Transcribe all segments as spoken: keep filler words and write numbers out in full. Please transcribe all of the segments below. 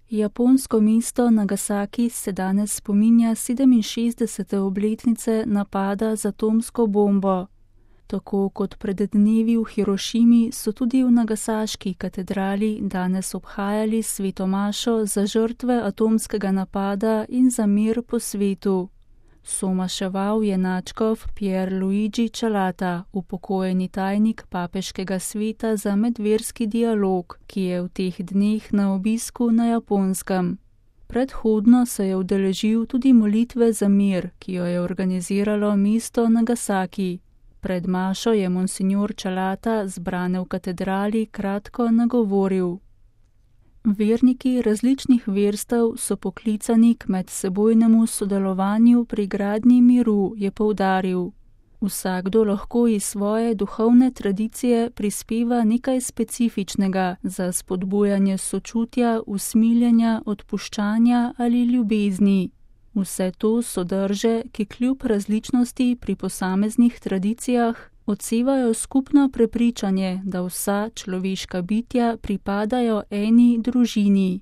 Japonsko mesto Nagasaki se danes spominja sedeminšestdesete obletnice napada z atomsko bombo. Tako kot pred dnevi v Hirošimi so tudi v nagasaški katedrali danes obhajali sveto mašo za žrtve atomskega napada in za mir po svetu. Somaševal je nadškof Pier Luigi Cialata, upokojeni tajnik papeškega sveta za medverski dialog, ki je v teh dneh na obisku na Japonskem. Predhodno se je udeležil tudi molitve za mir, ki jo je organiziralo mesto Nagasaki. Pred mašo je monsignor Cialata zbrane v katedrali kratko nagovoril. Verniki različnih verstev so poklicani k medsebojnemu sodelovanju pri gradnji miru, je poudaril. Vsakdo lahko iz svoje duhovne tradicije prispeva nekaj specifičnega za spodbujanje sočutja, usmiljenja, odpuščanja ali ljubezni. Vse to so drže, ki kljub različnosti pri posameznih tradicijah odsevajo skupno prepričanje, da vsa človeška bitja pripadajo eni družini.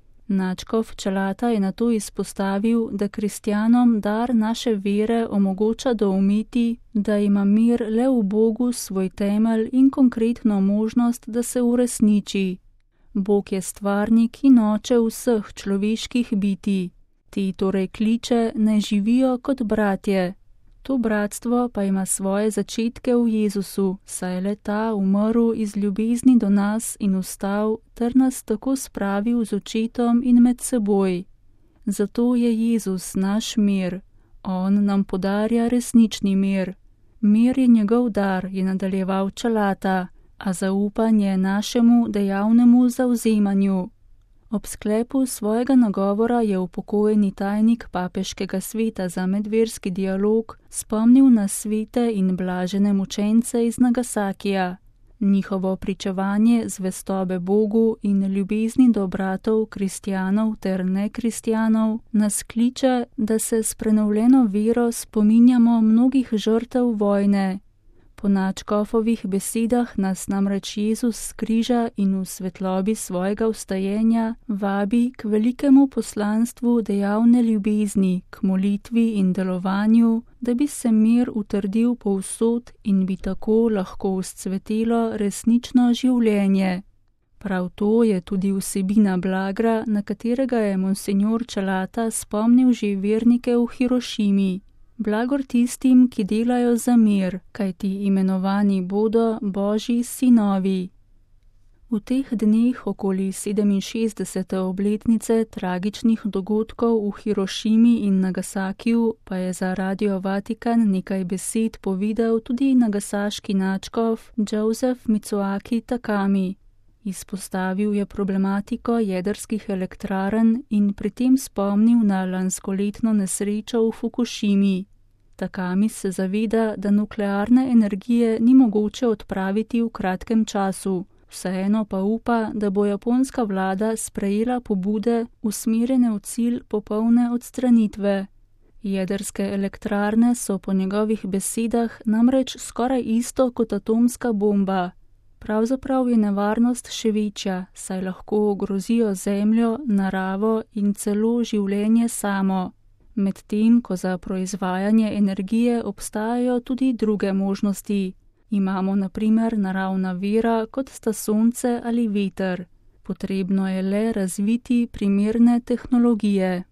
Nadškof Cialata je nato izpostavil, da kristjanom dar naše vere omogoča doumeti, da ima mir le v Bogu svoj temelj in konkretno možnost, da se uresniči. Bog je stvarnik in oče vseh človeških bitij. Ti torej kliče, naj živijo kot bratje. To bratstvo pa ima svoje začetke v Jezusu, saj je le ta umrl iz ljubezni do nas in vstal ter nas tako spravil z očetom in med seboj. Zato je Jezus naš mir. On nam podarja resnični mir. Mir je njegov dar, je nadaljeval Cialata, a zaupanje našemu dejavnemu zavzemanju. Ob sklepu svojega nagovora je upokojeni tajnik papeškega sveta za medverski dialog spomnil na svete in blažene mučence iz Nagasakija. Njihovo pričevanje zvestobe Bogu in ljubezni do bratov kristjanov ter nekristjanov nas kliče, da se s prenovljeno vero spominjamo mnogih žrtev vojne. Po nadškofovih besedah nas namreč Jezus s križa in v svetlobi svojega vstajenja vabi k velikemu poslanstvu dejavne ljubezni, k molitvi in delovanju, da bi se mir utrdil povsod in bi tako lahko vzcvetelo resnično življenje. Prav to je tudi vsebina blagra, na katerega je monsignor Cialata spomnil že vernike v Hirošimi. Blagor tistim, ki delajo za mir, kajti imenovani bodo Božji sinovi. V teh dneh okoli sedeminšestdesete obletnice tragičnih dogodkov v Hirošimi in Nagasakiju pa je za Radio Vatikan nekaj besed povedal tudi nagasaški nadškof Joseph Mitsuaki Takami. Izpostavil je problematiko jedrskih elektrarn in pri tem spomnil na lanskoletno nesrečo v Fukušimi. Takami se zaveda, da nuklearne energije ni mogoče odpraviti v kratkem času, vseeno pa upa, da bo japonska vlada sprejela pobude usmerjene v cilj popolne odstranitve. Jedrske elektrarne so po njegovih besedah namreč skoraj isto kot atomska bomba. Pravzaprav je nevarnost še večja, saj lahko ogrozijo zemljo, naravo in celo življenje samo. Medtem ko za proizvajanje energije obstajajo tudi druge možnosti. Imamo na primer naravna vira, kot sta sonce ali veter. Potrebno je le razviti primerne tehnologije.